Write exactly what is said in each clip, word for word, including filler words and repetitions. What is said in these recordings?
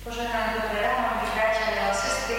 Požehnané dobré ráno, milí priatelia a sestry.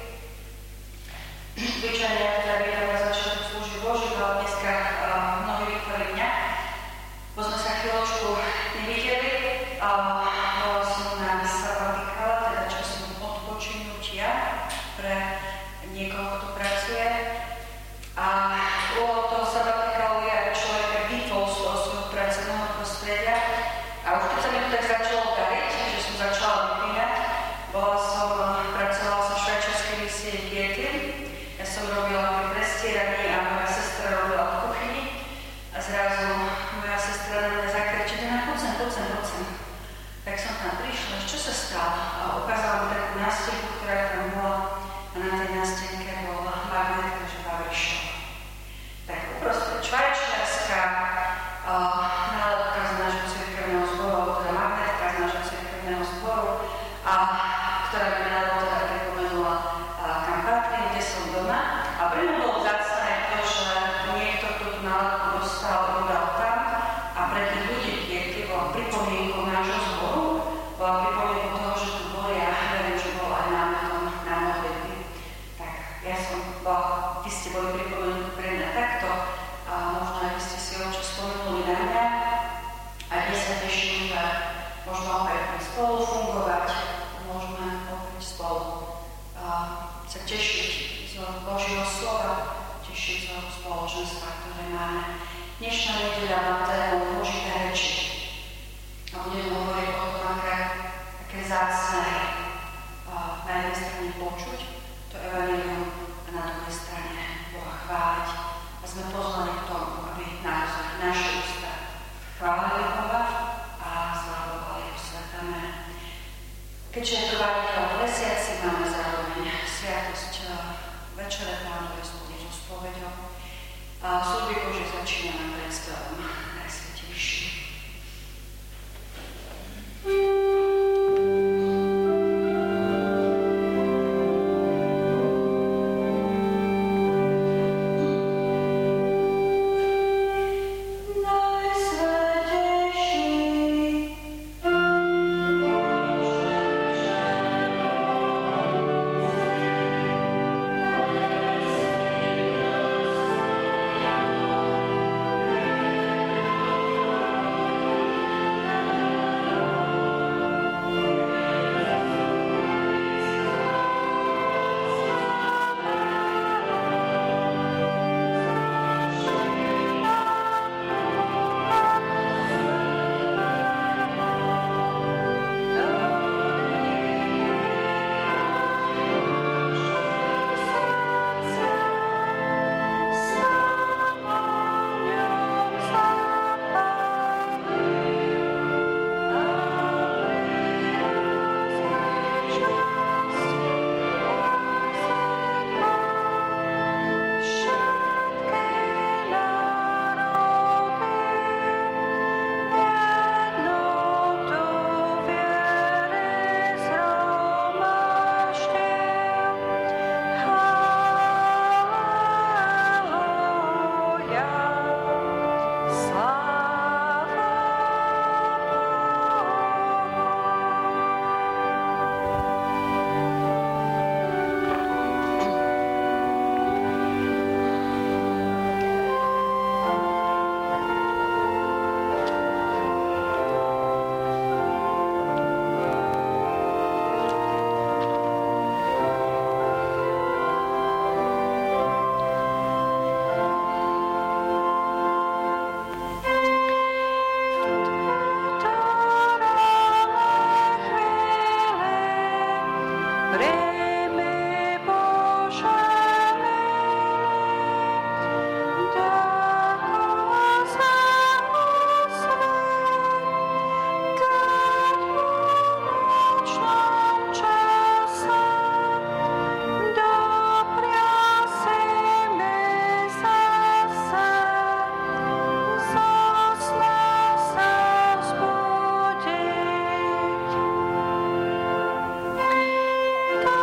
Zvyčajne teda vítame na začiatku služby Božích, ale dneska uh, mnohí vytvorili mňa. Bo sme sa chvíľočku nevideli. Uh, bola som na sabatikale, teda časom odpočinutia pre niekoho, kto pracuje. A úlohou toho sabatikalu je, aby človek vypol z toho svojho pracovného prostredia. A už keď sa mi to tak začalo dariť, že som začala vypínať, bola som, pracovala som v švajčiarskej misie v Vietli. Ja som robila pri prestieraní a moja sestra robila v kuchyni. A zrazu moja sestra na mňa zakričí, na poď sem, poď sem, poď sem. Tak som tam prišla, čo sa stalo? A ukázala mi takú nástenku, ktorá tam bola. A na tej nástenke bol magnet, že Babrišov. Tak uprostred Švajčiarska, uh, nálepka z nášho cirkevného zboru, alebo teda magnetka z nášho cirkevného zboru, a ktorá by nálepka teda pripomenula, uh, kam patrím, kde som doma. A pre mňa bolo vzácne to, že niekto, kto tú nálepku dostal, ju dal tam a pre tých ľudí Vietli bola pripomienkou nášho zboru, bola pripomienkou toho, že tu boli, a verím, že bol aj námetom na modlitby. Tak ja som bola, vy ste boli pripomienkou pre mňa takto, a možno aj vy ste si občas spomenuli na mňa. A dnes sa teším, že môžeme opäť spolu fungovať, môžeme opäť spolu a sa tešiť z Božieho slova, tešiť z spoločenstva, ktoré máme. Dnešná nedeľa má tému Božie reči. A budem hovoriť o tom, aké, aké zácne na jednej strane počuť to evanjelium a na druhej strane Boha chváliť. A sme pozvaní k tomu, aby naozaj naše ústa chválili Boha a zvládovali Jeho sväté meno. Keďže je to Vatikán mesiaci, máme zároveň sviatosť Večere Pánovej spolu so spoveďou. A služby Božie začíname predspevom Najsvätejší. God.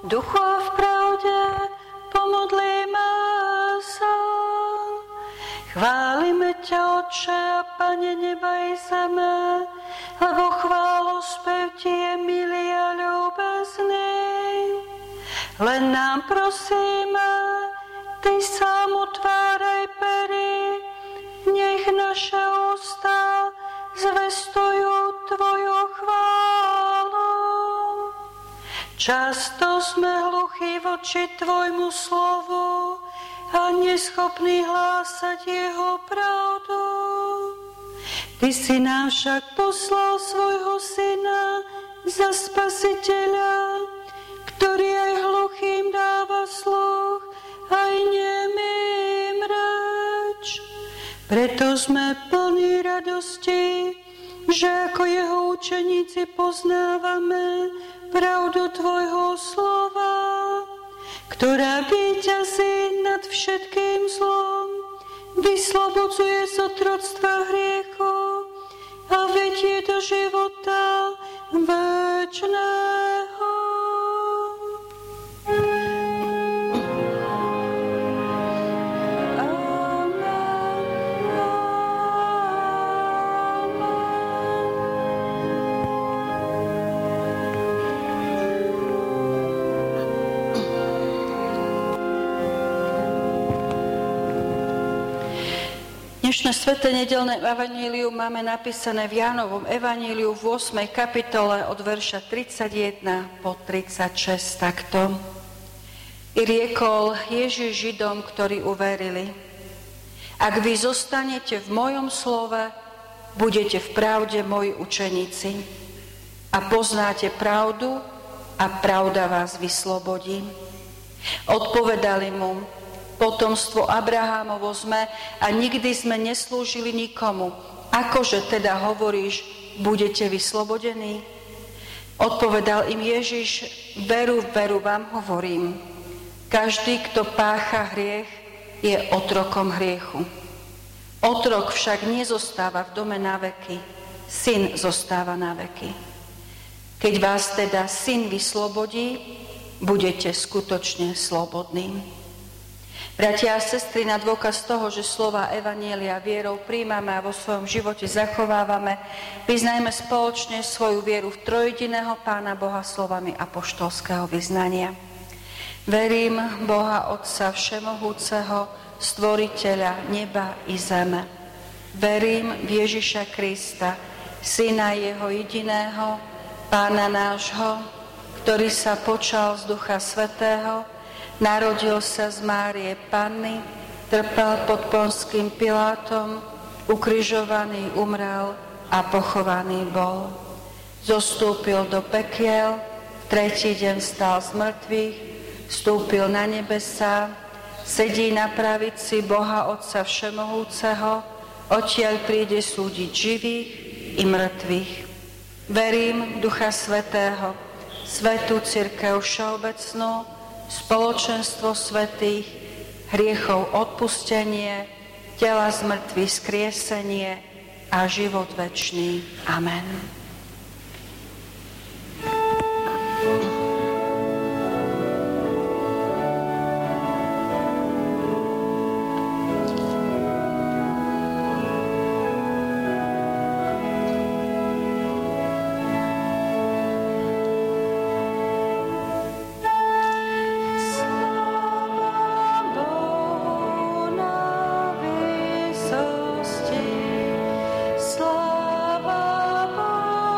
duchu a v pravde, pomodlíme sa. Chválime ťa, Otče a Pane neba i zeme, lebo chválospev ti je milý a ľúbezný. Len nám prosíme, ty sám otváraj pery, nech naše ústa zvestujú tvoju chválu. Často sme hluchí voči tvojmu slovu a neschopní hlásať jeho pravdu. Ty si nám však poslal svojho syna za spasiteľa, ktorý aj hluchým dáva sluch, aj nemým reč. Preto sme plní radosti, že ako jeho učeníci poznávame pravdu tvojho slova, ktorá víťazí nad všetkým zlom, vyslobodzuje z otroctva hriechu a vedie do života večného. Dnešné sväté nedeľné evanílium máme napísané v Jánovom evaníliu v ôsmej kapitole od verša tridsaťjeden po tridsaťšesť takto. I riekol Ježiš Židom, ktorí uverili: Ak vy zostanete v mojom slove, budete v pravde moji učeníci a poznáte pravdu a pravda vás vyslobodí. Odpovedali mu: Potomstvo Abrahámovo sme a nikdy sme neslúžili nikomu. Akože teda hovoríš, budete vyslobodení? Odpovedal im Ježiš: Veru, veru vám hovorím. Každý, kto pácha hriech, je otrokom hriechu. Otrok však nezostáva v dome na veky, syn zostáva na veky. Keď vás teda syn vyslobodí, budete skutočne slobodní. Bratia a sestry, na dôkaz toho, že slova evanjelia vierou príjmame a vo svojom živote zachovávame, vyznajme spoločne svoju vieru v trojjediného Pána Boha slovami apoštolského vyznania. Verím Boha Otca Všemohúceho, Stvoriteľa neba i zeme. Verím v Ježiša Krista, Syna jeho jediného, Pána nášho, ktorý sa počal z Ducha Svätého, narodil sa z Márie Panny, trpel pod Ponským Pilátom, ukrižovaný, umrel a pochovaný bol. Zostúpil do pekiel, tretí deň vstal z mŕtvych, vstúpil na nebesá, sedí na pravici Boha Otca Všemohúceho, odtiaľ príde súdiť živých i mŕtvych. Verím v Ducha Svätého, Svätú cirkev všeobecnú, spoločenstvo svätých, hriechov odpustenie, tela z mŕtvych skriesenie a život večný. Amen. Sláva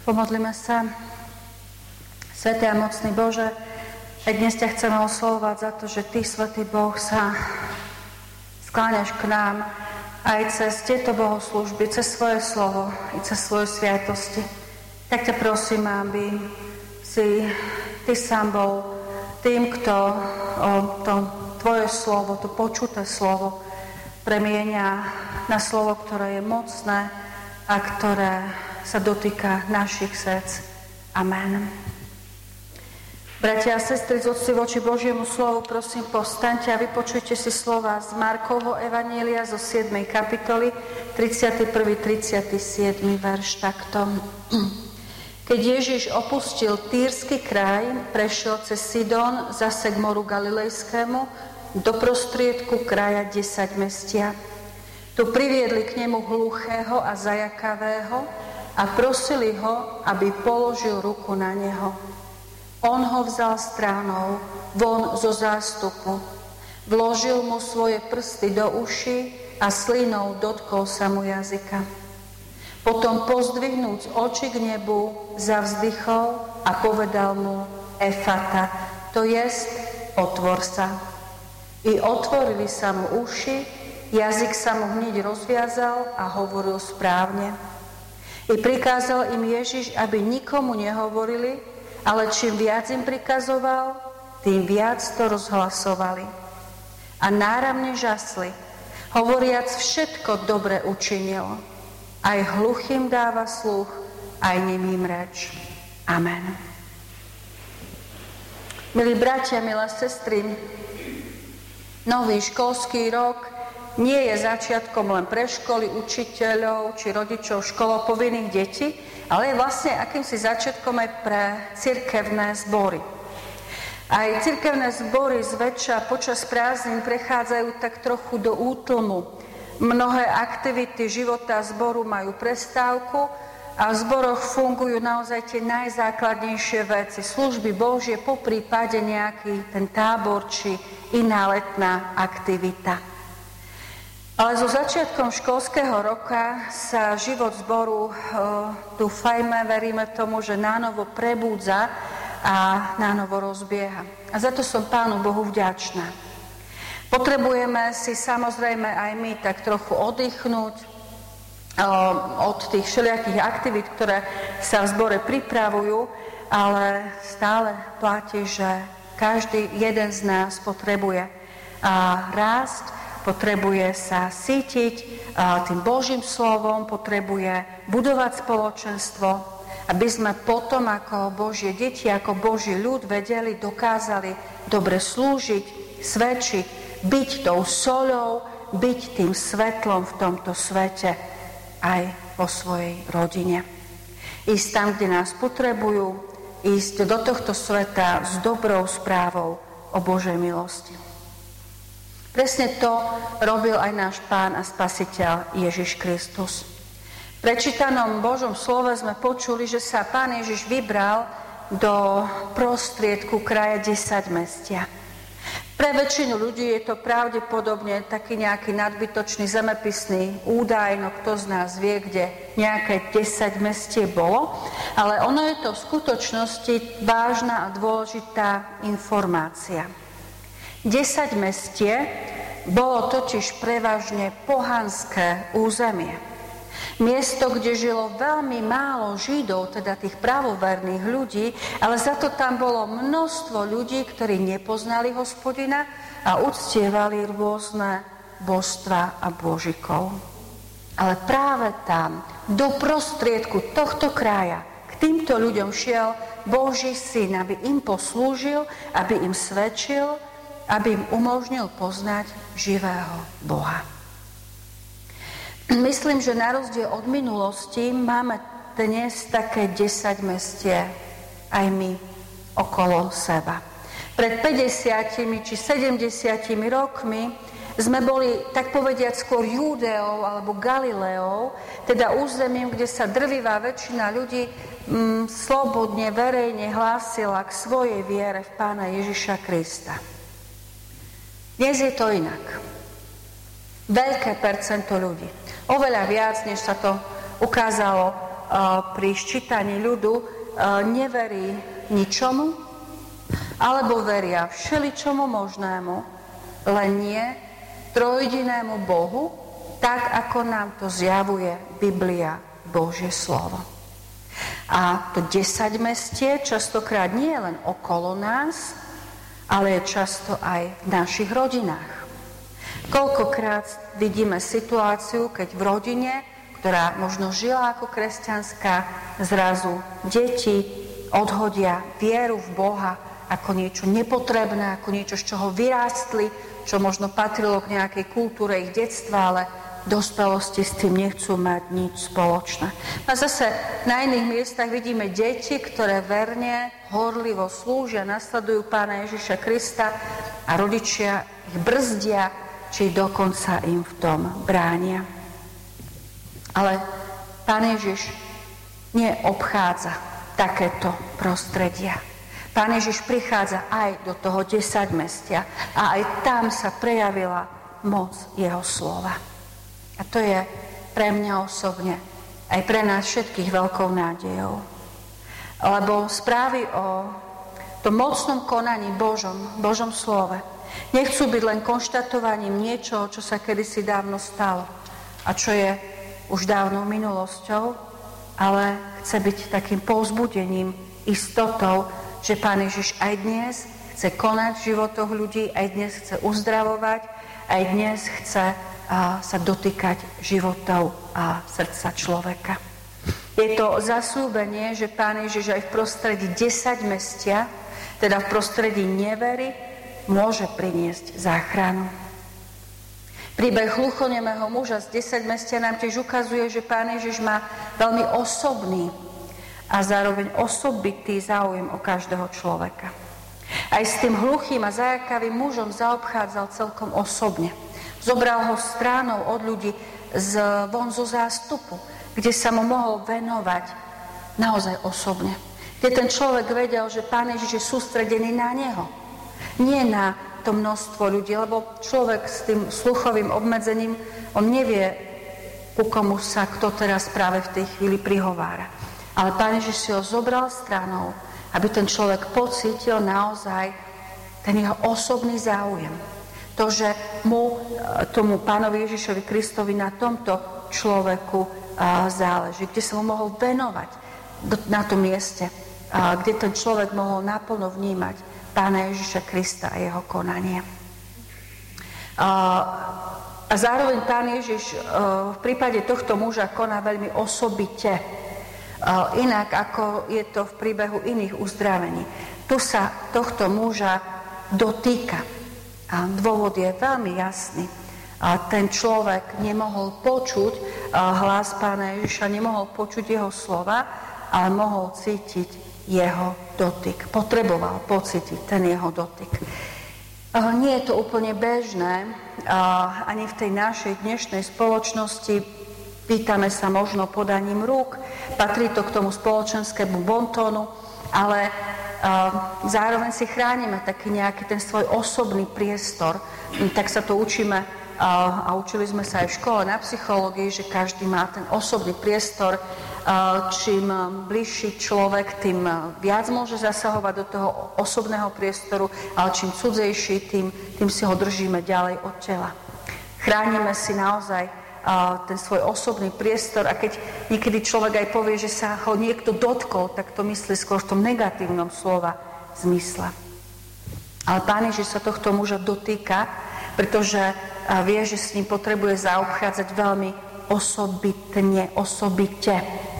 Pomodlíme sa. Svätý a mocný Bože, aj dnes ťa chceme oslovovať za to, že Ty, Svätý Boh, sa skláňaš k nám aj cez tieto bohoslúžby, cez svoje slovo i cez svoje sviatosti. Tak ťa prosím, aby si Ty sám bol tým, kto o to Tvoje slovo, to počuté slovo premieňa na slovo, ktoré je mocné a ktoré sa dotýka našich srdc. Amen. Bratia a sestry, z úcty voči Božiemu slovu, prosím, povstaňte a vypočujte si slova z Markovho evanjelia zo siedmej kapitoly, tridsiaty prvý tridsiaty siedmy verš takto. Keď Ježiš opustil Týrsky kraj, prešiel cez Sidón zase k moru Galilejskému, do prostriedku kraja desaťmestia. Tu priviedli k nemu hluchého a zajakavého a prosili ho, aby položil ruku na neho. On ho vzal stranou, von zo zástupu, vložil mu svoje prsty do uší a slinou dotkol sa mu jazyka. Potom pozdvihnúc oči k nebu, zavzdychol a povedal mu Efata, to jest, otvor sa. I otvorili sa mu uši, jazyk sa mu hneď rozviazal a hovoril správne. I prikázal im Ježiš, aby nikomu nehovorili, ale čím viac im prikazoval, tým viac to rozhlasovali. A náramne žasli, hovoriac všetko dobre učinil. Aj hluchým dáva sluch, aj nemým reč. Amen. Milí bratia, milé sestry, nový školský rok nie je začiatkom len pre školy, učiteľov či rodičov školopovinných detí, ale je vlastne akýmsi začiatkom aj pre cirkevné zbory. Aj cirkevné zbory zväčša počas prázdnin prechádzajú tak trochu do útlmu. Mnohé aktivity života zboru majú prestávku a v zboroch fungujú naozaj tie najzákladnejšie veci. Služby Božie, poprípade nejaký ten tábor či iná letná aktivita. Ale so začiatkom školského roka sa život zboru, e, dúfajme, veríme tomu, že nánovo prebúdza a nánovo rozbieha. A za to som Pánu Bohu vďačná. Potrebujeme si samozrejme aj my tak trochu oddychnúť e, od tých všelijakých aktivít, ktoré sa v zbore pripravujú, ale stále platí, že každý jeden z nás potrebuje a rásť, potrebuje sa sítiť tým Božím slovom, potrebuje budovať spoločenstvo, aby sme potom ako Božie deti, ako Boží ľud vedeli, dokázali dobre slúžiť, svedčiť, byť tou soľou, byť tým svetlom v tomto svete aj vo svojej rodine. Ísť tam, kde nás potrebujú, ísť do tohto sveta s dobrou správou o Božej milosti. Presne to robil aj náš Pán a Spasiteľ Ježiš Kristus. V prečítanom Božom slove sme počuli, že sa Pán Ježiš vybral do prostriedku kraja desaťmestia. Pre väčšinu ľudí je to pravdepodobne taký nejaký nadbytočný zemepisný údaj, no kto z nás vie, kde nejaké desaťmestie bolo, ale ono je to v skutočnosti vážna a dôležitá informácia. Desaťmestie bolo totiž prevažne pohanské územie. Miesto, kde žilo veľmi málo Židov, teda tých pravoverných ľudí, ale za to tam bolo množstvo ľudí, ktorí nepoznali Hospodina a uctievali rôzne božstva a božikov. Ale práve tam, do prostriedku tohto kraja, k týmto ľuďom šiel Boží syn, aby im poslúžil, aby im svedčil, aby im umožnil poznať živého Boha. Myslím, že na rozdiel od minulosti máme dnes také desaťmestie aj my okolo seba. Pred päťdesiatimi či sedemdesiatimi rokmi sme boli, tak povediať, skôr Júdeou alebo Galileou, teda územím, kde sa drvivá väčšina ľudí mm, slobodne, verejne hlásila k svojej viere v Pána Ježiša Krista. Dnes je to inak. Veľké percento ľudí. Oveľa viac, než sa to ukázalo pri ščítaní ľudu neverí ničomu, alebo veria všeličomu možnému, len nie trojjedinému Bohu, tak ako nám to zjavuje Biblia, Božie slovo. A to desaťmestie častokrát nie je len okolo nás, ale je často aj v našich rodinách. Koľkokrát vidíme situáciu, keď v rodine, ktorá možno žila ako kresťanská, zrazu deti odhodia vieru v Boha ako niečo nepotrebné, ako niečo, z čoho vyrástli, čo možno patrilo k nejakej kultúre ich detstva, ale v dospelosti s tým nechcú mať nič spoločné. A zase na iných miestach vidíme deti, ktoré verne, horlivo slúžia, nasledujú Pána Ježiša Krista a rodičia ich brzdia, či dokonca im v tom bránia. Ale Pán Ježiš neobchádza takéto prostredia. Pán Ježiš prichádza aj do toho desaťmestia a aj tam sa prejavila moc jeho slova. A to je pre mňa osobne, aj pre nás všetkých veľkou nádejou. Lebo správy o tom mocnom konaní Božom, Božom slove nechcú byť len konštatovaním niečoho, čo sa kedysi dávno stalo a čo je už dávnou minulosťou, ale chce byť takým povzbudením, istotou, že Pán Ježiš aj dnes chce konať v životoch ľudí, aj dnes chce uzdravovať, aj dnes chce a, sa dotýkať životov a srdca človeka. Je to zasľúbenie, že Pán Ježiš aj v prostredí desaťmestia, teda v prostredí nevery, môže priniesť záchranu. Príbeh hluchonemého muža z desaťmestia nám tiež ukazuje, že Pán Ježiš má veľmi osobný a zároveň osobitý záujem o každého človeka. Aj s tým hluchým a zajakavým mužom zaobchádzal celkom osobne. Zobral ho stranou od ľudí z von zo zástupu, kde sa mu mohol venovať naozaj osobne. Kde ten človek vedel, že Pán Ježiš je sústredený na neho. Nie na to množstvo ľudí, lebo človek s tým sluchovým obmedzením, on nevie, ku komu sa kto teraz práve v tej chvíli prihovára. Ale Pán Ježiš si ho zobral stranou, aby ten človek pocítil naozaj ten jeho osobný záujem. To, že mu, tomu Pánovi Ježišovi Kristovi na tomto človeku záleží, kde sa mu mohol venovať na tom mieste, kde ten človek mohol naplno vnímať Pána Ježiša Krista a jeho konanie. A zároveň Pán Ježiš v prípade tohto muža koná veľmi osobite, inak ako je to v príbehu iných uzdravení. Tu sa tohto muža dotýka. A dôvod je veľmi jasný. A ten človek nemohol počuť hlas Pána Ježiša, nemohol počuť jeho slova, ale mohol cítiť jeho dotyk. Potreboval pocítiť ten jeho dotyk. Nie je to úplne bežné, ani v tej našej dnešnej spoločnosti. Pýtame sa možno podaním rúk, patrí to k tomu spoločenskému bontónu, ale zároveň si chránime taký nejaký ten svoj osobný priestor. Tak sa to učíme a učili sme sa aj v škole na psychológii, že každý má ten osobný priestor. Čím bližší človek, tým viac môže zasahovať do toho osobného priestoru, ale čím cudzejší, tým, tým si ho držíme ďalej od tela. Chránime si naozaj ten svoj osobný priestor a keď niekedy človek aj povie, že sa ho niekto dotkol, tak to myslí skôr v tom negatívnom slova zmysle. Ale Pán Ježiš sa tohto muža dotýka, pretože vie, že s ním potrebuje zaobchádzať veľmi osobitne, osobite.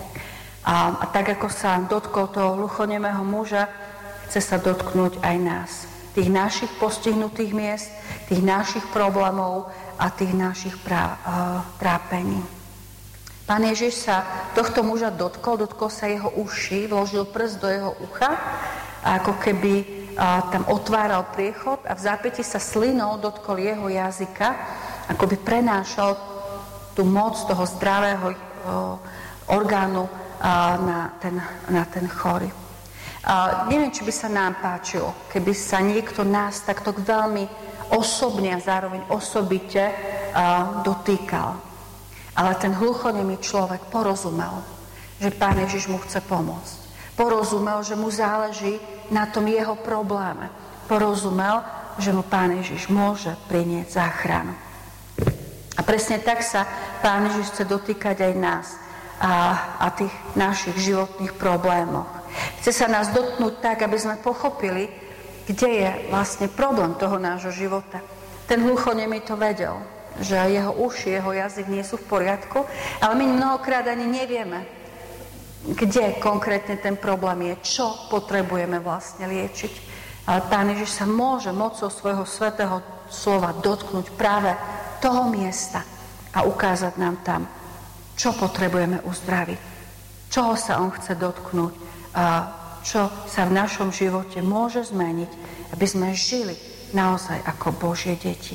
A, a tak, ako sa dotkol toho hluchonemého muža, chce sa dotknúť aj nás. Tých našich postihnutých miest, tých našich problémov a tých našich prá, uh, trápení. Pán Ježiš sa tohto muža dotkol, dotkol sa jeho uší, vložil prst do jeho ucha a ako keby uh, tam otváral priechod a v zápäti sa slinou dotkol jeho jazyka, ako by prenášal tú moc toho zdravého uh, orgánu uh, na, ten, na ten chorý. Uh, neviem, či by sa nám páčilo, keby sa niekto nás takto veľmi osobne a zároveň osobite uh, dotýkal. Ale ten hluchonemý človek porozumel, že Pán Ježiš mu chce pomôcť. Porozumel, že mu záleží na tom jeho probléme. Porozumel, že mu Pán Ježiš môže priniesť záchranu. A presne tak sa Pán Ježiš chce dotýkať aj nás a, a tých našich životných problémoch. Chce sa nás dotknúť tak, aby sme pochopili, kde je vlastne problém toho nášho života. Ten hluchonemý to vedel, že jeho uši, jeho jazyk nie sú v poriadku, ale my mnohokrát ani nevieme, kde konkrétne ten problém je, čo potrebujeme vlastne liečiť. Ale Pán Ježiš sa môže mocou svojho svätého slova dotknúť práve toho miesta a ukázať nám tam, čo potrebujeme uzdraviť, čoho sa on chce dotknúť a čo sa v našom živote môže zmeniť, aby sme žili naozaj ako Božie deti.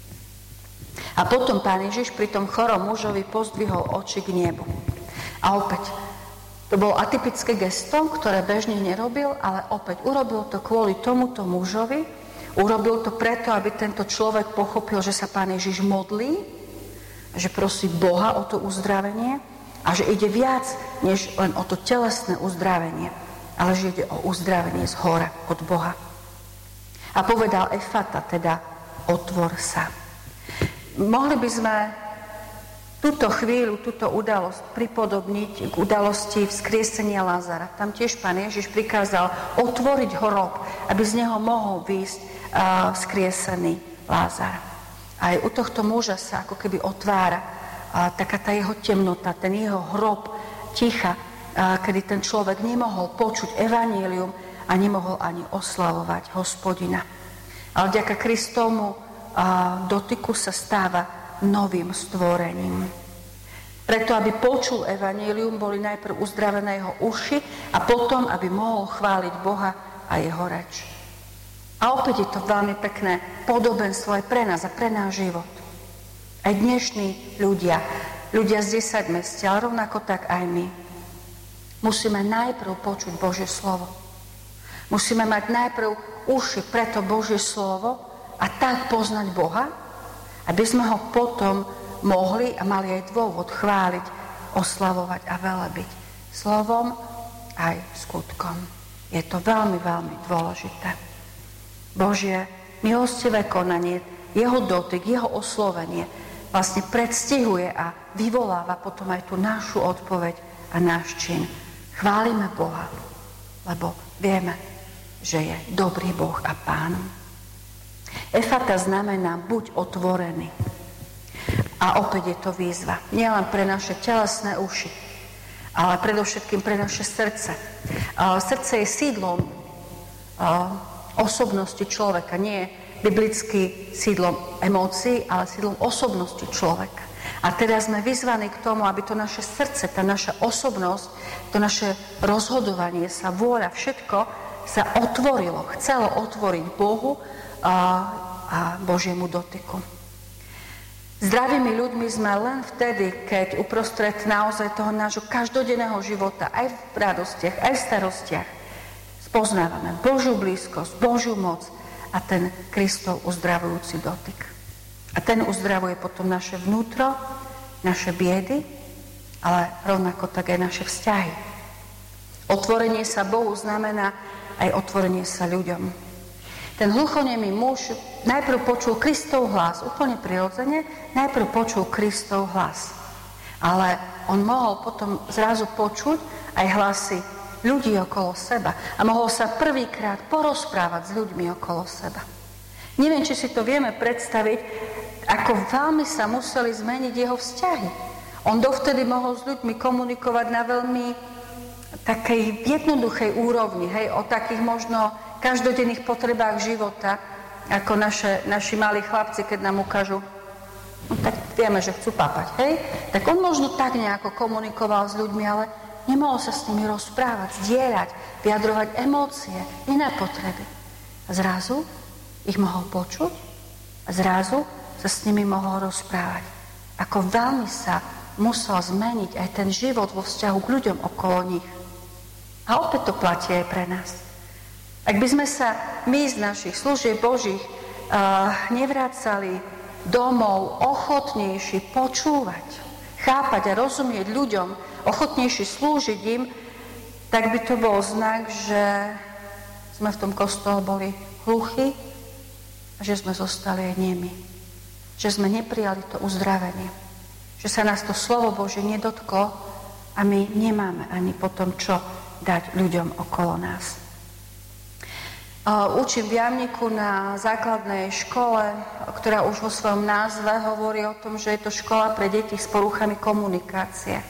A potom Pán Ježiš pri tom chorom mužovi pozdvihol oči k nebu. A opäť, to bolo atypické gesto, ktoré bežne nerobil, ale opäť urobil to kvôli tomuto mužovi, urobil to preto, aby tento človek pochopil, že sa Pán Ježiš modlí, že prosí Boha o to uzdravenie a že ide viac, než len o to telesné uzdravenie, ale že ide o uzdravenie z hora od Boha. A povedal Efata, teda otvor sa. Mohli by sme túto chvíľu, túto udalosť pripodobniť k udalosti vzkriesenia Lázara. Tam tiež Pán Ježiš prikázal otvoriť hrob, aby z neho mohol výjsť uh, vzkriesený Lázar. Aj u tohto muža sa ako keby otvára uh, taká tá jeho temnota, ten jeho hrob ticha, uh, kedy ten človek nemohol počuť evanjelium a nemohol ani oslavovať Hospodina. Ale vďaka Kristovmu uh, dotyku sa stáva novým stvorením. Preto, aby počul evanjelium, boli najprv uzdravené jeho uši a potom, aby mohol chváliť Boha a jeho reč. A opäť je to veľmi pekné podobenstvo aj pre nás a pre náš život. Aj dnešní ľudia, ľudia z desaťmestia, ale rovnako tak aj my, musíme najprv počuť Božie slovo. Musíme mať najprv uši pre to Božie slovo a tak poznať Boha, aby sme ho potom mohli a mali aj dôvod chváliť, oslavovať a velebiť slovom aj skutkom. Je to veľmi, veľmi dôležité. Božie milostivé konanie, jeho dotyk, jeho oslovenie vlastne predstihuje a vyvoláva potom aj tú našu odpoveď a náš čin. Chválime Boha, lebo vieme, že je dobrý Boh a Pán. Efata znamená buď otvorený. A opäť je to výzva. Nielen pre naše telesné uši, ale predovšetkým pre naše srdce. Srdce je sídlom osobnosti človeka. Nie je biblicky sídlom emócií, ale sídlom osobnosti človeka. A teraz sme vyzvaní k tomu, aby to naše srdce, tá naša osobnosť, to naše rozhodovanie sa, vôľa, všetko sa otvorilo, chcelo otvoriť Bohu a, a Božiemu dotyku. Zdravými ľuďmi sme len vtedy, keď uprostred naozaj toho nášho každodenného života, aj v radostiach, aj v starostiach, spoznávame Božiu blízkosť, Božiu moc a ten Kristov uzdravujúci dotyk. A ten uzdravuje potom naše vnútro, naše biedy, ale rovnako tak aj naše vzťahy. Otvorenie sa Bohu znamená aj otvorenie sa ľuďom. Ten hluchonemý muž najprv počul Kristov hlas, úplne prirodzene, najprv počul Kristov hlas. Ale on mohol potom zrazu počuť aj hlasy ľudí okolo seba a mohol sa prvýkrát porozprávať s ľuďmi okolo seba. Neviem, či si to vieme predstaviť, ako veľmi sa museli zmeniť jeho vzťahy. On dovtedy mohol s ľuďmi komunikovať na veľmi takej jednoduchej úrovni, hej, o takých možno každodenných potrebách života, ako naše, naši malí chlapci, keď nám ukážu, no tak vieme, že chcú papať, hej? Tak on možno tak nejako komunikoval s ľuďmi, ale nemohol sa s nimi rozprávať, zdieľať, vyjadrovať emócie, iné potreby. A zrazu ich mohol počuť a zrazu sa s nimi mohol rozprávať. Ako veľmi sa musel zmeniť aj ten život vo vzťahu k ľuďom okolo nich. A opäť to platí aj pre nás. Ak by sme sa my z našich služieb Božích uh, nevrácali domov ochotnejší počúvať, chápať a rozumieť ľuďom ochotnejší slúžiť im, tak by to bol znak, že sme v tom kostole boli hluchí a že sme zostali aj nemi. Že sme neprijali to uzdravenie. Že sa nás to slovo Božie nedotklo a my nemáme ani potom čo dať ľuďom okolo nás. Učím v Jamniku na základnej škole, ktorá už vo svojom názve hovorí o tom, že je to škola pre deti s poruchami komunikácie.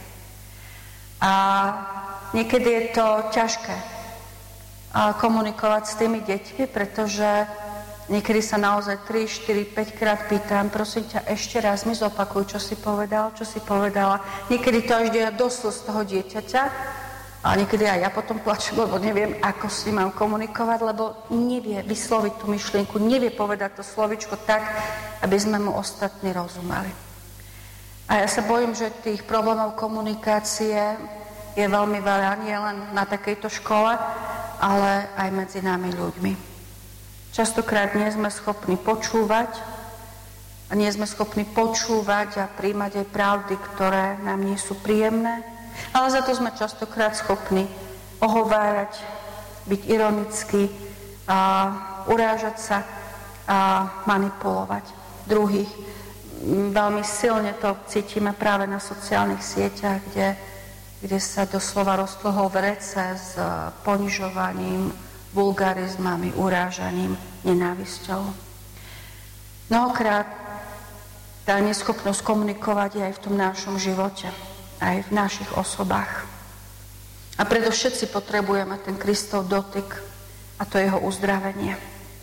A niekedy je to ťažké komunikovať s tými deťmi, pretože niekedy sa naozaj tri, štyri, päť krát pýtam, prosím ťa, ešte raz mi zopakuj, čo si povedal, čo si povedala. Niekedy to až deje do slz toho dieťaťa a niekedy aj ja potom plačem, lebo neviem, ako s ním mám komunikovať, lebo nevie vysloviť tú myšlienku, nevie povedať to slovičko tak, aby sme mu ostatní rozumeli. A ja sa bojím, že tých problémov komunikácie je veľmi veľa, nie len na takejto škole, ale aj medzi nami ľuďmi. Častokrát nie sme schopní počúvať a nie sme schopní počúvať a príjmať aj pravdy, ktoré nám nie sú príjemné, ale za to sme častokrát schopní ohovárať, byť ironickí, a urážať sa a manipulovať druhých. Veľmi silne to cítime práve na sociálnych sieťach, kde kde sa doslova roztlohol vrece s ponižovaním, vulgarizmami, urážaním, nenávisťou. Mnohokrát tá neschopnosť komunikovať je aj v tom našom živote, aj v našich osobách. A preto všetci potrebujeme ten Kristov dotyk a to jeho uzdravenie.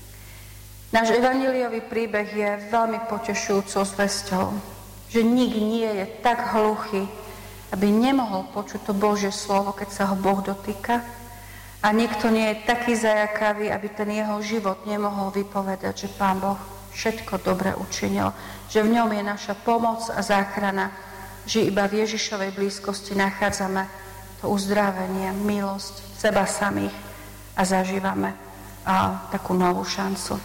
Náš evanjeliový príbeh je veľmi potešujúcou zvesťou, že nik nie je tak hluchý, aby nemohol počuť to Božie slovo, keď sa ho Boh dotýka. A niekto nie je taký zajakavý, aby ten jeho život nemohol vypovedať, že Pán Boh všetko dobre učinil, že v ňom je naša pomoc a záchrana, že iba v Ježišovej blízkosti nachádzame to uzdravenie, milosť seba samých a zažívame a, takú novú šancu.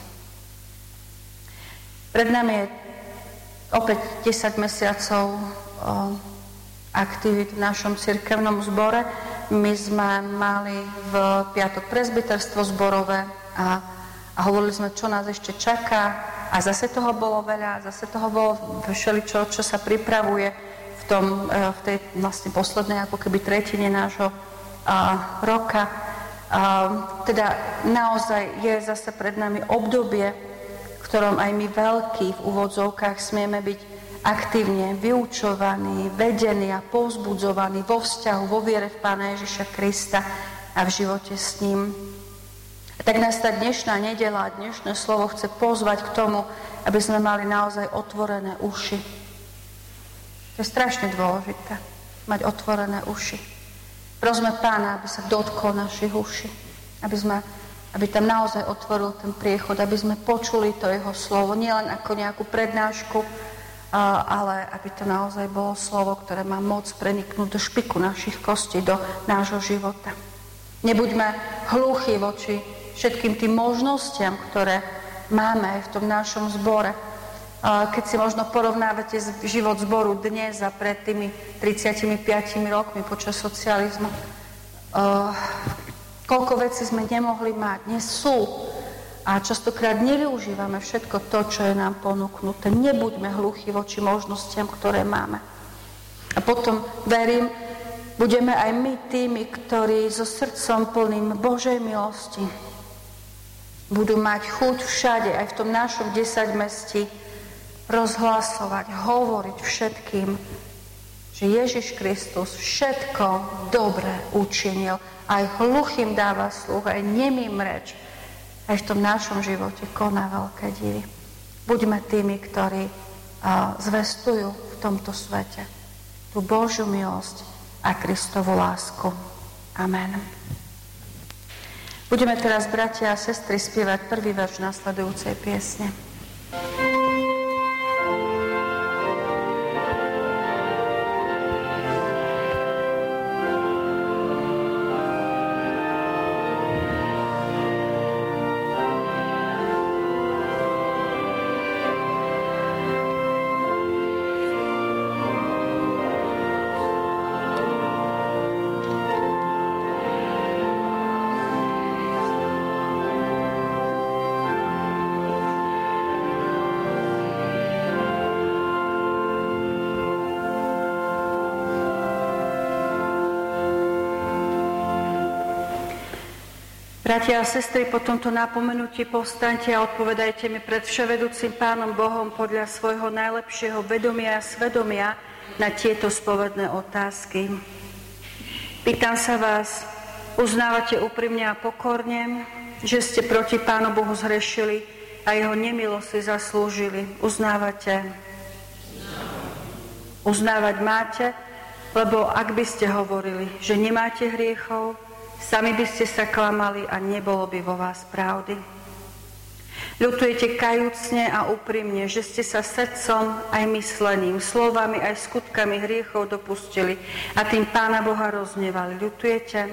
Pred nami je opäť desať mesiacov o, aktivít v našom cirkevnom zbore. My sme mali v piatok presbyterstvo zborové a, a hovorili sme, čo nás ešte čaká a zase toho bolo veľa, zase toho bolo všeličo, čo sa pripravuje v, tom, v tej vlastne poslednej ako keby tretine nášho a, roka. A, teda naozaj je zase pred nami obdobie, v ktorom aj my veľkí v úvodzovkách smieme byť aktívne vyučovaní, vedení a povzbudzovaní vo vzťahu, vo viere v Pána Ježiša Krista a v živote s ním. A tak nás tá dnešná nedeľa a dnešné slovo chce pozvať k tomu, aby sme mali naozaj otvorené uši. To je strašne dôležité, mať otvorené uši. Prosme Pána, aby sa dotkol našich uši, aby, sme, aby tam naozaj otvoril ten priechod, aby sme počuli to jeho slovo, nielen ako nejakú prednášku, ale aby to naozaj bolo slovo, ktoré má moc preniknúť do špiku našich kostí, do nášho života. Nebuďme hluchí voči všetkým tým možnostiam, ktoré máme aj v tom našom zbore. Keď si možno porovnávate život zboru dnes a pred tými tridsiatimi piatimi rokmi počas socializmu, koľko vecí sme nemohli mať, dnes sú. A častokrát nevyužívame všetko to, čo je nám ponúknuté. Nebuďme hluchí voči možnostiam, ktoré máme. A potom, verím, budeme aj my tými, ktorí so srdcom plným Božej milosti budú mať chuť všade, aj v tom našom desaťmestí, rozhlasovať, hovoriť všetkým, že Ježiš Kristus všetko dobre učinil. Aj hluchým dáva sluch, aj nemým reč. Aj v tom našom živote koná veľké divy. Buďme tými, ktorí uh, zvestujú v tomto svete tú Božiu milosť a Kristovu lásku. Amen. Budeme teraz, bratia a sestry, spievať prvý verš nasledujúcej piesne. Bratia a sestry, po tomto napomenutí povstaňte a odpovedajte mi pred vševedúcim Pánom Bohom podľa svojho najlepšieho vedomia a svedomia na tieto spovedné otázky. Pýtam sa vás, uznávate úprimne a pokorne, že ste proti Pánu Bohu zhrešili a jeho nemilosť si zaslúžili? Uznávate? Uznávať máte, lebo ak by ste hovorili, že nemáte hriechov, sami by ste sa klamali a nebolo by vo vás pravdy. Ľutujete kajúcne a úprimne, že ste sa srdcom aj myslením, slovami aj skutkami hriechov dopustili a tým Pána Boha roznevali. Ľutujete?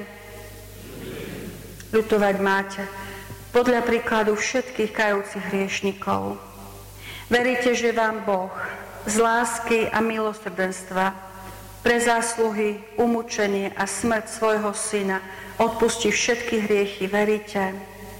Ľutovať máte podľa príkladu všetkých kajúcich hriešnikov. Veríte, že vám Boh z lásky a milosrdenstva pre zásluhy, umúčenie a smrť svojho syna odpustí všetky hriechy. Veríte?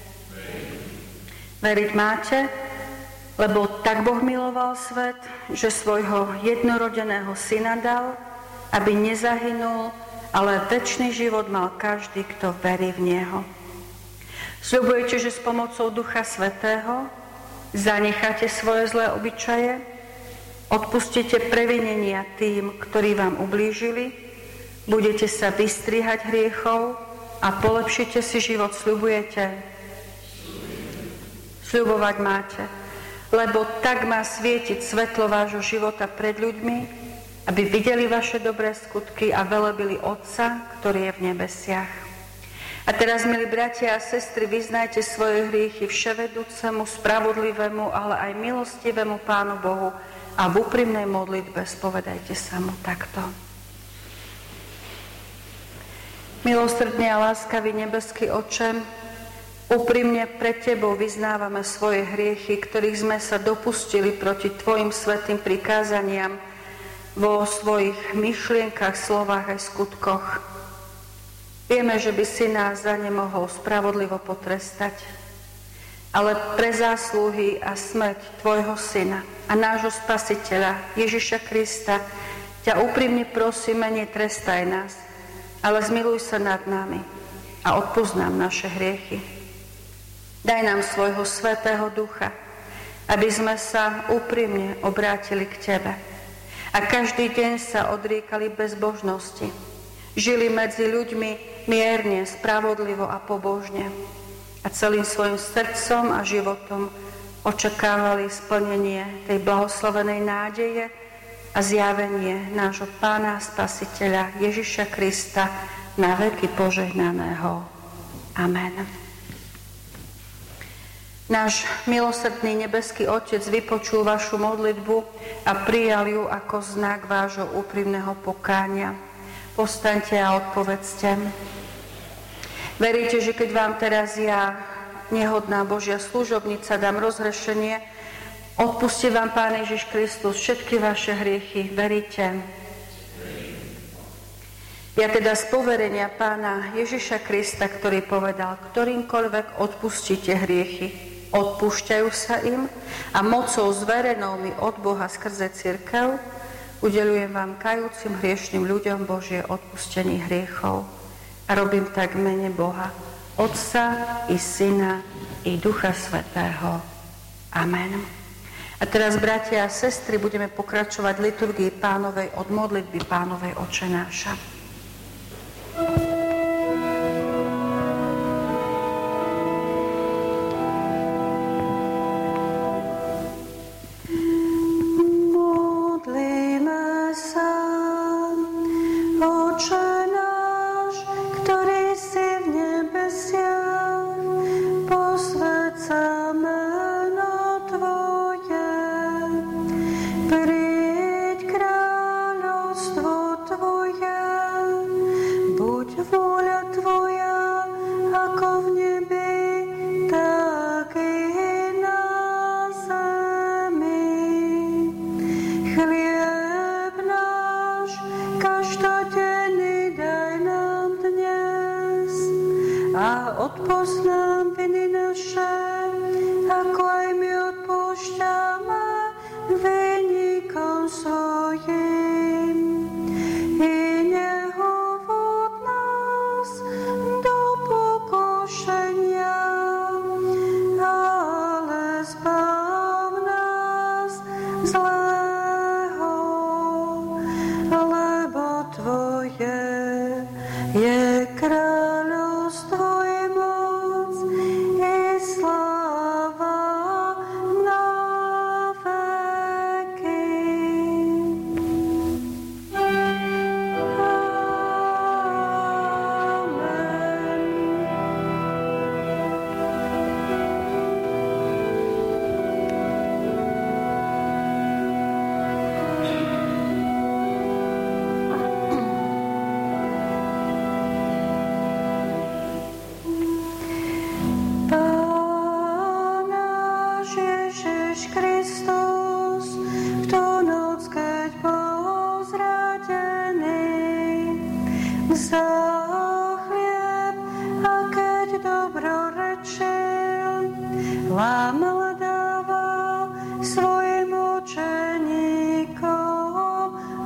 Veriť máte, lebo tak Boh miloval svet, že svojho jednorodeného syna dal, aby nezahynul, ale večný život mal každý, kto verí v Neho. Sľubujete, že s pomocou Ducha Svätého zanecháte svoje zlé obyčaje, odpustíte previnenia tým, ktorí vám ublížili, budete sa vystrihať hriechov a polepšite si život. Sľubujete? Sľubovať máte, lebo tak má svietiť svetlo vášho života pred ľuďmi, aby videli vaše dobré skutky a velebili Otca, ktorý je v nebesiach. A teraz, milí bratia a sestry, vyznajte svoje hriechy vševedúcemu, spravodlivému, ale aj milostivému Pánu Bohu a v úprimnej modlitbe spovedajte sa mu takto. Milosrdný a láskavý nebeský Otče, úprimne pred Tebou vyznávame svoje hriechy, ktorých sme sa dopustili proti Tvojim svätým prikázaniam vo svojich myšlienkach, slovách aj skutkoch. Vieme, že by si nás za ne mohol spravodlivo potrestať, ale pre zásluhy a smrť Tvojho Syna a nášho Spasiteľa Ježiša Krista ťa úprimne prosíme, netrestaj nás, ale zmiluj sa nad nami a odpusť nám naše hriechy. Daj nám svojho Svätého Ducha, aby sme sa úprimne obrátili k Tebe a každý deň sa odriekali bezbožnosti, žili medzi ľuďmi mierne, spravodlivo a pobožne a celým svojim srdcom a životom očakávali splnenie tej blahoslavenej nádeje a zjavenie nášho Pána a Spasiteľa Ježiša Krista na veky požehnaného. Amen. Náš milosrdný nebeský Otec vypočul vašu modlitbu a prijal ju ako znak vášho úprimného pokánia. Povstaňte a odpovedzte. Veríte, že keď vám teraz ja, nehodná Božia služobnica, dám rozhrešenie, odpustí vám Pán Ježiš Kristus všetky vaše hriechy? Veríte? Ja teda z poverenia Pána Ježiša Krista, ktorý povedal, ktorýmkoľvek odpustíte hriechy, odpúšťajú sa im a mocou zverenou mi od Boha skrze cirkev udeľujem vám kajúcim hriešným ľuďom Božie odpustenie hriechov. A robím tak v mene Boha, Otca i Syna i Ducha Svätého. Amen. A teraz, bratia a sestry, budeme pokračovať v liturgii Pánovej od modlitby Pánovej Otčenáša. Odpusť nám viny naše, ako aj my odpúšťame vinníkom svojim. I nehovod nás do pokušenia, lámal a dával svojim učeníkom,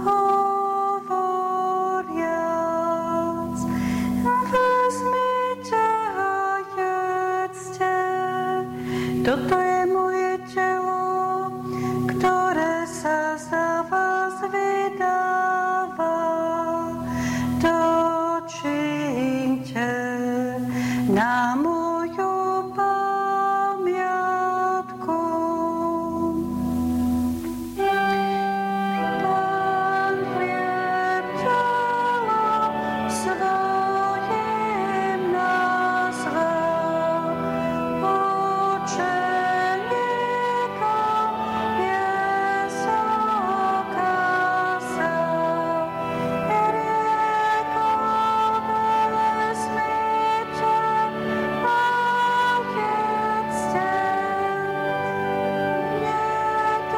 hovoriac, vezmite a jedzte, toto je moje telo, ktoré sa za vás vydáva, to čiňte na moju pamiatku. Pán chlieb telo svojim nazval, učeníkom jesť ukázal, riekol, vezmite a jedzte, je to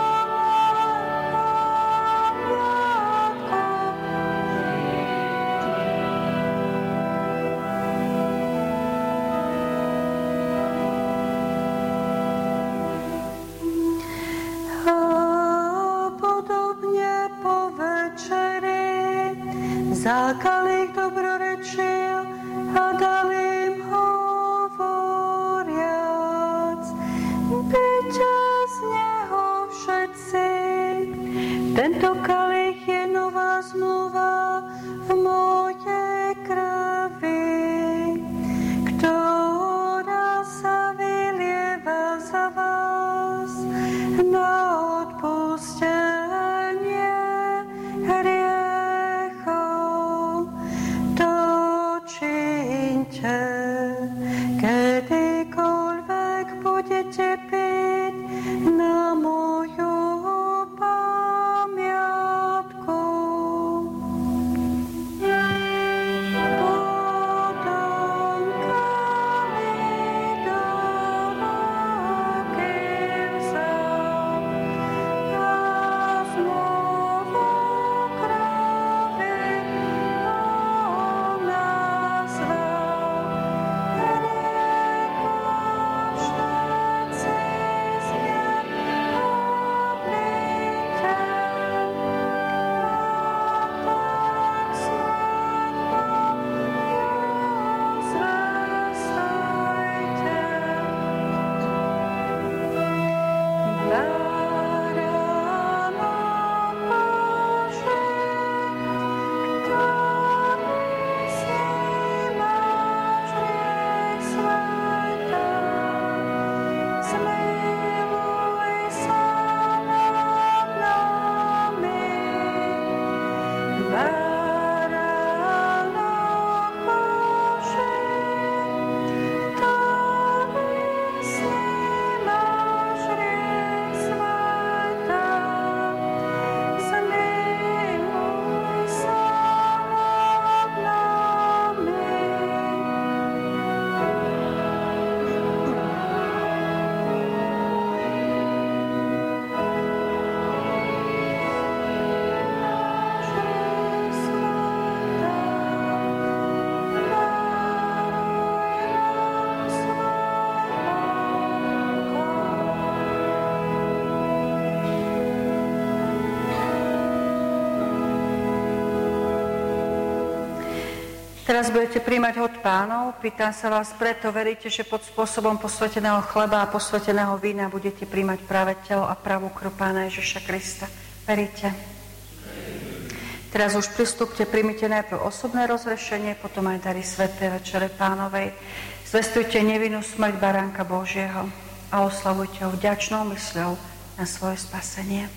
a podobne po večeri za kalich dobrorečil a dal im hovoriac, pijte z neho všetci, tento kalich je nová zmluva v mojej krvi, ktorá sa vylieva za vás na odpustenie hriechov. To čiňte, kedykoľvek budete piť na moju pamiatku. Potom kalich do ruky vzal a znovu krvi on nazval, riekol, všetci z nej popijte, a tak svetlo ju zvestajte. Baránok Boží, ktorý snímaš hriech sveta, zmiluj sa nad nami. Baránok Boží, ktorý snímaš hriech sveta, zmiluj sa nad nami. Teraz budete príjmať hod Pánov. Pýtam sa vás preto, veríte, že pod spôsobom posveteného chleba a posveteného vína budete príjmať práve telo a pravú krv Pána Ježiša Krista. Veríte? Teraz už pristúpte, príjmite najprv osobné rozrešenie, potom aj dary svätej večere Pánovej. Zvestujte nevinnú smrť Baránka Božieho a oslavujte ho vďačnou mysľou na svoje spasenie.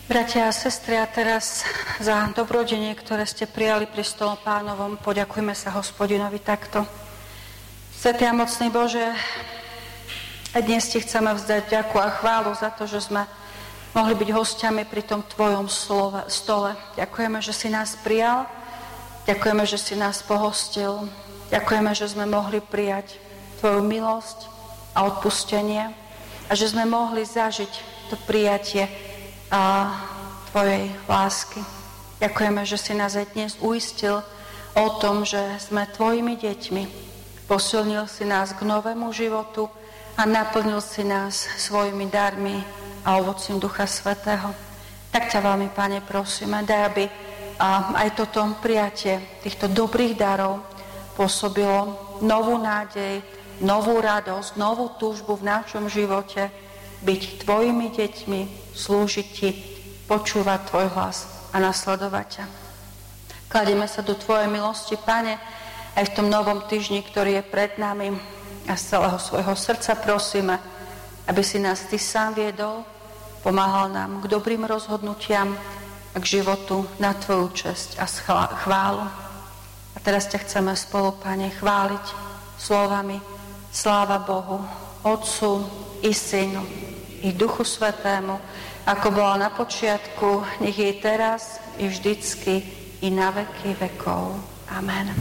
Bratia a sestry, a teraz za dobrodenie, ktoré ste prijali pri stole Pánovom, poďakujme sa Hospodinovi takto. Svätý a mocný Bože, a dnes ti chceme vzdať vďaku a chválu za to, že sme mohli byť hostiami pri tom tvojom slove, stole. Ďakujeme, že si nás prijal, ďakujeme, že si nás pohostil, ďakujeme, že sme mohli prijať tvoju milosť a odpustenie a že sme mohli zažiť to prijatie a tvojej lásky. Ďakujeme, že si nás aj dnes uistil o tom, že sme tvojimi deťmi. Posilnil si nás k novému životu a naplnil si nás svojimi darmi a ovocím Ducha Svätého. Tak ťa veľmi, Pane, prosíme, daj, aby aj toto prijatie týchto dobrých darov pôsobilo novú nádej, novú radosť, novú túžbu v našom živote byť tvojimi deťmi, slúžiť ti, počúvať tvoj hlas a nasledovať ťa. Kladieme sa do tvojej milosti, Pane, aj v tom novom týždni, ktorý je pred nami a z celého svojho srdca prosíme, aby si nás ty sám viedol, pomáhal nám k dobrým rozhodnutiam a k životu na tvoju česť a chválu. A teraz ťa chceme spolu, Pane, chváliť slovami sláva Bohu, Otcu i Synu, i Duchu Svätému, ako bola na počiatku, nech je teraz, i vždycky, i na veky vekov. Amen.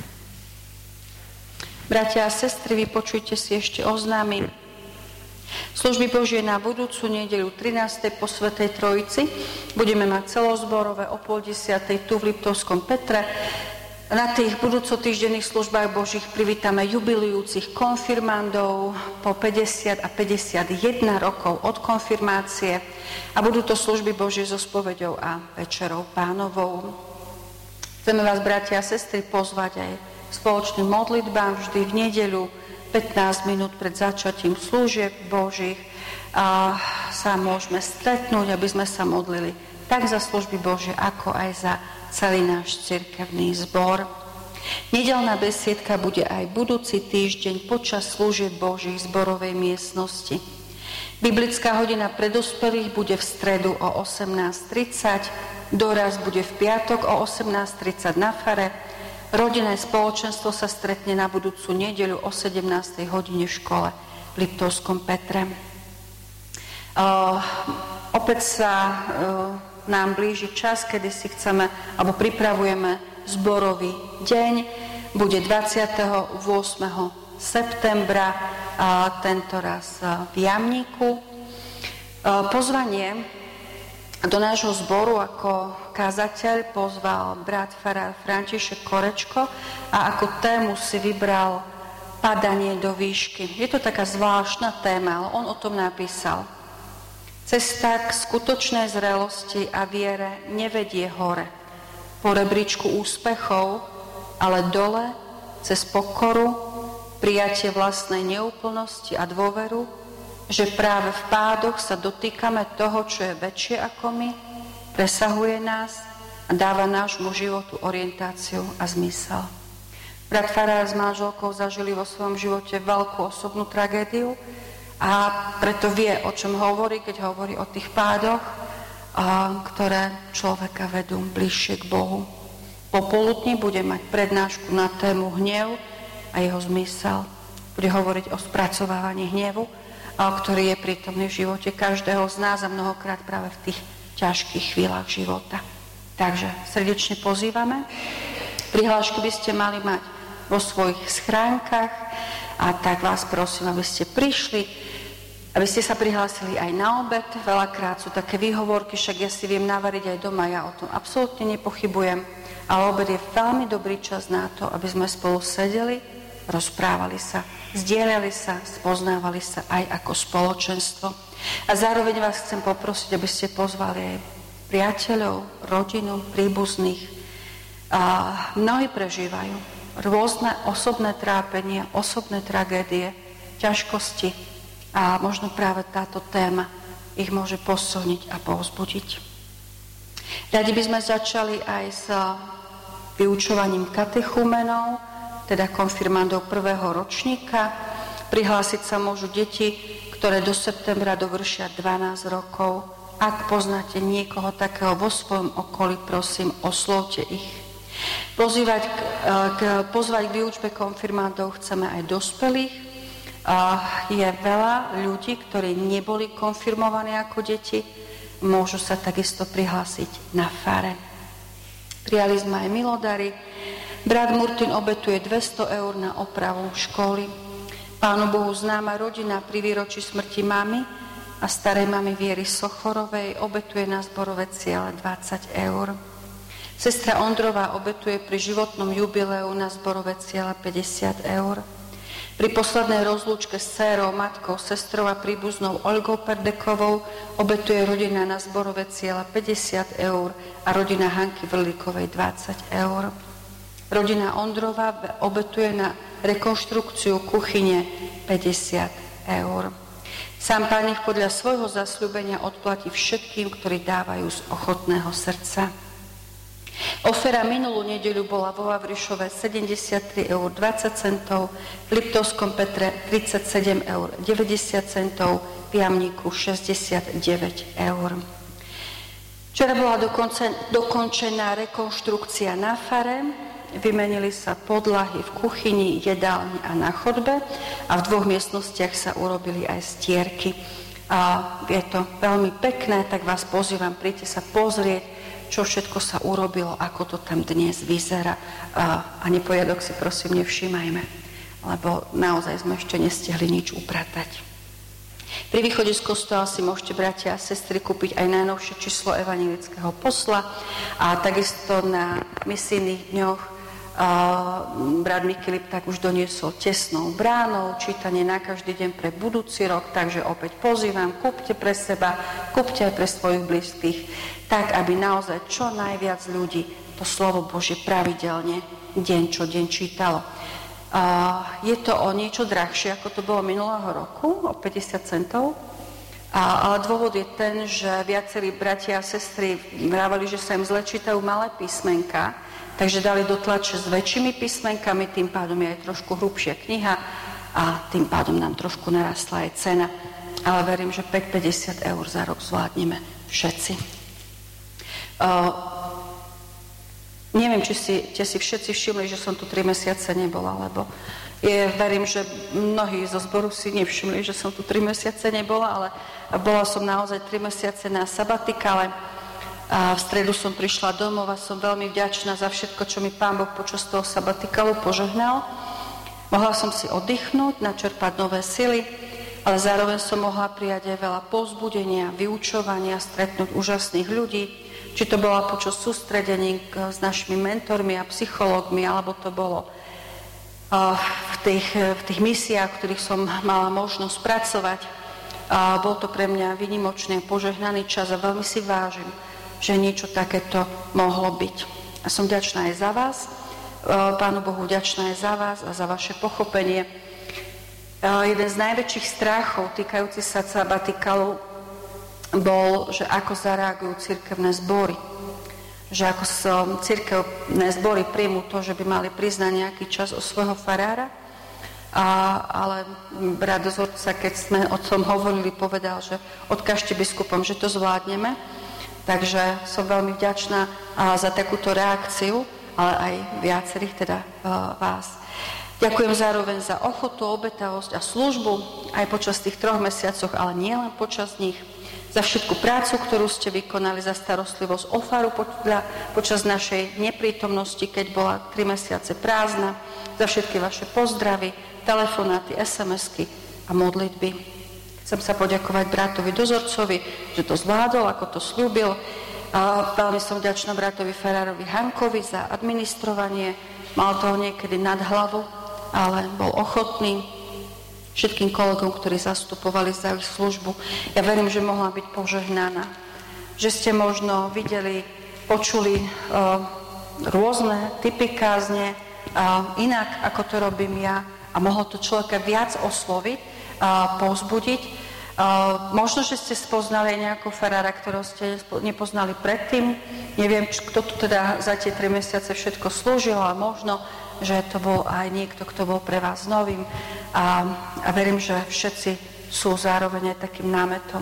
Bratia a sestry, vypočujte si ešte oznámy služby Božie na budúcu nedeľu trinástej po Svätej Trojici. Budeme mať celozborové o pol desiatej tu v Liptovskom Petre. Na tých budúcotýždenných službách Božích privítame jubilujúcich konfirmandov po päťdesiat a päťdesiatjeden rokov od konfirmácie a budú to služby Božie so spoveďou a večerou Pánovou. Chceme vás, bratia a sestry, pozvať aj spoločným modlitbám vždy v nedeľu pätnásť minút pred začatím služieb Božích a sa môžeme stretnúť, aby sme sa modlili tak za služby Božie, ako aj za celý náš cirkevný zbor. Nedeľná besiedka bude aj budúci týždeň počas služieb Božích zborovej miestnosti. Biblická hodina pre dospelých bude v stredu o osemnásť tridsať, doraz bude v piatok o osemnásť tridsať na fare, rodinné spoločenstvo sa stretne na budúcu nedeľu o sedemnástej hodine v škole v Liptovskom Petre. Uh, opäť sa uh, nám blíži čas, kedy si chceme, alebo pripravujeme zborový deň. Bude dvadsiateho ôsmeho septembra, a tento raz v Jamníku. Pozvanie do nášho zboru ako kazateľ pozval brat farár František Korečko a ako tému si vybral padanie do výšky. Je to taká zvláštna téma, ale on o tom napísal. Cesta k skutočnej zrelosti a viere nevedie hore, po rebríčku úspechov, ale dole, cez pokoru, prijatie vlastnej neúplnosti a dôveru, že práve v pádoch sa dotýkame toho, čo je väčšie ako my, presahuje nás a dáva nášmu životu orientáciu a zmysel. Brat farár s manželkou zažili vo svojom živote veľkú osobnú tragédiu, a preto vie, o čom hovorí, keď hovorí o tých pádoch, ktoré človeka vedú bližšie k Bohu. Popoludní bude mať prednášku na tému hnev a jeho zmysel. Bude hovoriť o spracovávaní hnevu, ktorý je prítomný v živote každého z nás a mnohokrát práve v tých ťažkých chvíľach života. Takže srdečne pozývame. Prihlášky by ste mali mať vo svojich schránkach a tak vás prosím, aby ste prišli, aby ste sa prihlásili aj na obed. Veľakrát sú také výhovorky, však ja si viem navariť aj doma, ja o tom absolútne nepochybujem, ale obed je veľmi dobrý čas na to, aby sme spolu sedeli, rozprávali sa, zdieľali sa, spoznávali sa aj ako spoločenstvo. A zároveň vás chcem poprosiť, aby ste pozvali aj priateľov, rodinu, príbuzných. A mnohí prežívajú rôzne osobné trápenia, osobné tragédie, ťažkosti a možno práve táto téma ich môže posilniť a povzbudiť. Radi by sme začali aj s vyučovaním katechumenov, teda konfirmandov prvého ročníka. Prihlásiť sa môžu deti, ktoré do septembra dovršia dvanásť rokov, ak poznáte niekoho takého vo svojom okolí, prosím, oslovte ich. Pozývať k, k, pozvať k výučbe konfirmandov chceme aj dospelých. Je veľa ľudí, ktorí neboli konfirmovaní ako deti, môžu sa takisto prihlásiť na fare. Prijali sme aj milodary. Brat Murtin obetuje dvesto eur na opravu školy. Pánu Bohu známa rodina pri výročí smrti mamy a starej mamy Viery Sochorovej obetuje na zborové ciele dvadsať eur. Sestra Ondrová obetuje pri životnom jubileu na zborové ciele päťdesiat eur. Pri poslednej rozlúčke s dcérou, matkou, sestrou a príbuznou Olgou Perdekovou obetuje rodina na zborové ciele päťdesiat eur a rodina Hanky Vrlíkovej dvadsať eur. Rodina Ondrová obetuje na rekonštrukciu kuchyne päťdesiat eur. Sám Pán nech podľa svojho zasľúbenia odplatí všetkým, ktorí dávajú z ochotného srdca. Ofera minulú nedeľu bola vo Vavrišove sedemdesiattri eur dvadsať centov, v Liptovskom Petre tridsaťsedem eur deväťdesiat centov, v Jamníku šesťdesiatdeväť eur. Včera bola dokonca, dokončená rekonštrukcia na fare, vymenili sa podlahy v kuchyni, jedálni a na chodbe a v dvoch miestnostiach sa urobili aj stierky. A je to veľmi pekné, tak vás pozývam, príďte sa pozrieť, čo všetko sa urobilo, ako to tam dnes vyzerá. A, a neporiadok si prosím nevšímajme, lebo naozaj sme ešte nestihli nič upratať. Pri východe z kostola si môžete, bratia a sestry, kúpiť aj najnovšie číslo evanjelického posla a takisto na misijných dňoch a, brat Mikilip tak už doniesol Tesnou bránou, čítanie na každý deň pre budúci rok, takže opäť pozývam, kúpte pre seba, kúpte aj pre svojich blízkych, tak, aby naozaj čo najviac ľudí to slovo Božie pravidelne deň čo deň čítalo. A je to o niečo drahšie, ako to bolo minulého roku, o päťdesiat centov, a, ale dôvod je ten, že viacerí bratia a sestry vravali, že sa im zle čítajú malé písmenka, takže dali do tlače s väčšími písmenkami, tým pádom je aj trošku hrubšia kniha a tým pádom nám trošku narastla aj cena. Ale verím, že päť päťdesiat eur za rok zvládneme všetci. Uh, neviem, či si, či si všetci všimli, že som tu tri mesiace nebola, lebo je, verím, že mnohí zo zboru si nevšimli, že som tu tri mesiace nebola, ale bola som naozaj tri mesiace na sabatikale. A v stredu som prišla domov a som veľmi vďačná za všetko, čo mi Pán Boh počas toho sabatikalu požehnal. Mohla som si oddychnúť, načerpať nové sily, ale zároveň som mohla prijať aj veľa povzbudenia, vyučovania, stretnúť úžasných ľudí, či to bola počas sústredení s našimi mentormi a psychológmi, alebo to bolo v tých, v tých misiách, v ktorých som mala možnosť pracovať. A bol to pre mňa výnimočný a požehnaný čas a veľmi si vážim, že niečo takéto mohlo byť. A som vďačná aj za vás, Pánu Bohu vďačná aj za vás a za vaše pochopenie. Jeden z najväčších strachov týkajúci sa sabatikalu bol, že ako zareagujú cirkevné zbory. Že ako cirkevné zbory príjmú to, že by mali priznať nejaký čas o svojho farára. A, ale brat dozorca, keď sme o tom hovorili, povedal, že odkážte biskupom, že to zvládneme. Takže som veľmi vďačná za takúto reakciu, ale aj viacerých teda vás. Ďakujem zároveň za ochotu, obetavosť a službu aj počas tých troch mesiacoch, ale nie len počas nich. Za všetku prácu, ktorú ste vykonali, za starostlivosť o faru počas našej neprítomnosti, keď bola tri mesiace prázdna, za všetky vaše pozdravy, telefonáty, es em esky a modlitby. Chcem sa poďakovať bratovi dozorcovi, že to zvládol, ako to slúbil. A veľmi som vďačná bratovi farárovi Hankovi za administrovanie. Mal toho niekedy nad hlavu, ale bol ochotný. Všetkým kolegom, ktorí zastupovali za ich službu. Ja verím, že mohla byť požehnaná. Že ste možno videli, počuli uh, rôzne typy kázne, uh, inak, ako to robím ja. A mohlo to človeka viac osloviť, uh, povzbudiť. Uh, možno, že ste spoznali nejakého farára, ktorého ste nepoznali predtým. Neviem, kto tu teda za tie tri mesiace všetko slúžil, ale možno, že to bol aj niekto, kto bol pre vás novým. A, a verím, že všetci sú zároveň aj takým námetom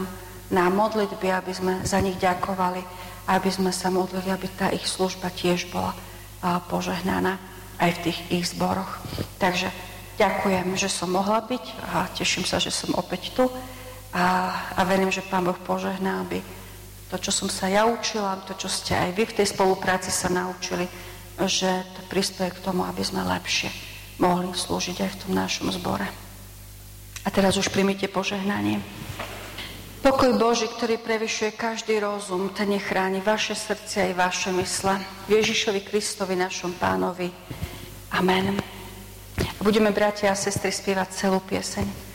na modlitby, aby sme za nich ďakovali, aby sme sa modlili, aby tá ich služba tiež bola požehnaná aj v tých ich zboroch. Takže ďakujem, že som mohla byť a teším sa, že som opäť tu a, a verím, že Pán Boh požehná, aby to, čo som sa ja učila, to, čo ste aj vy v tej spolupráci sa naučili, že to prispieje k tomu, aby sme lepšie mohli slúžiť aj v tom našom zbore. A teraz už príjmite požehnanie. Pokoj Boží, ktorý prevyšuje každý rozum, ten nechráni vaše srdcia aj vaše mysle. Ježišovi Kristovi, našom Pánovi. Amen. A budeme, bratia a sestry, spievať celú pieseň.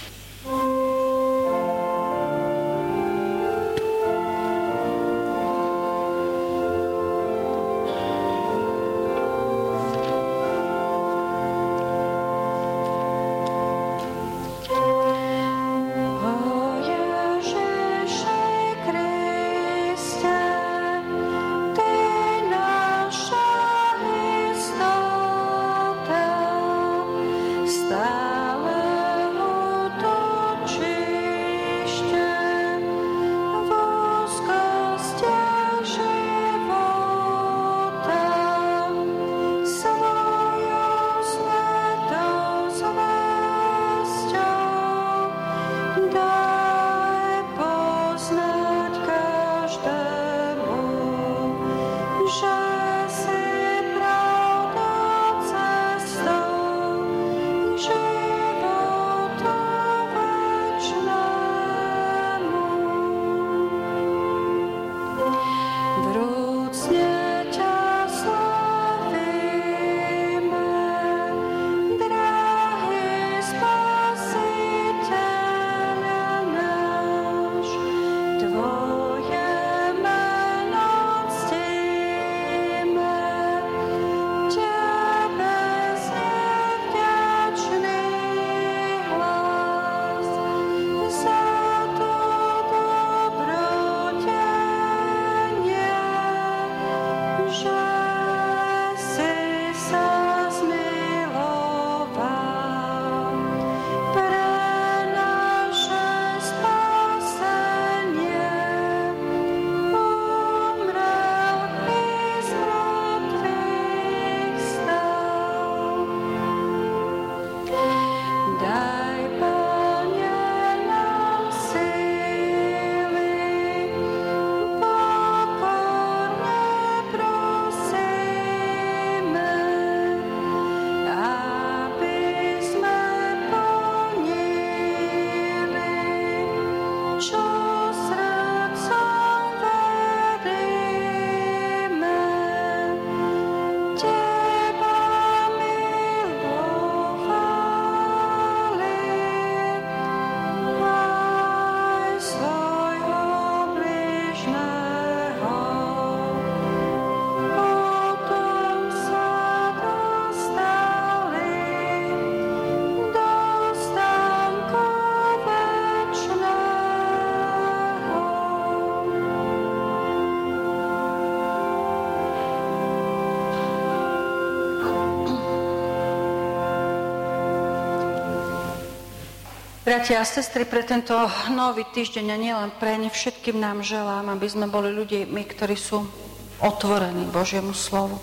Bratia a sestry, pre tento nový týždeň a nielen pre ne, všetkým nám želám, aby sme boli ľuďmi, ktorí sú otvorení Božiemu slovu,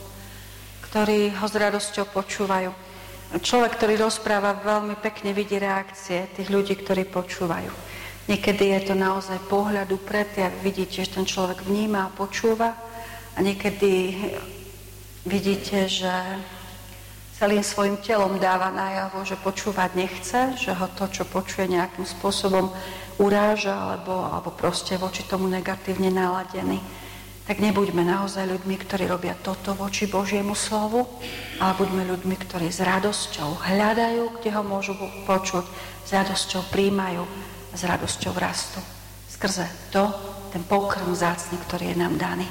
ktorí ho s radosťou počúvajú. Človek, ktorý rozpráva, veľmi pekne vidí reakcie tých ľudí, ktorí počúvajú. Niekedy je to naozaj pohľad upretý a vidíte, že ten človek vníma a počúva a niekedy vidíte, že celým svojim telom dáva najavo, že počúvať nechce, že ho to, čo počuje, nejakým spôsobom uráža alebo, alebo proste voči tomu negatívne naladený. Tak nebuďme naozaj ľuďmi, ktorí robia toto voči Božiemu slovu, ale buďme ľuďmi, ktorí s radosťou hľadajú, kde ho môžu počuť, s radosťou príjmajú a s radosťou rastú. Skrze to, ten pokrm vzácny, ktorý je nám daný.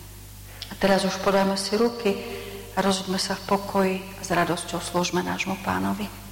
A teraz už podáme si ruky a rozhodme sa v pokoji a s radosťou slúžme nášmu Pánovi.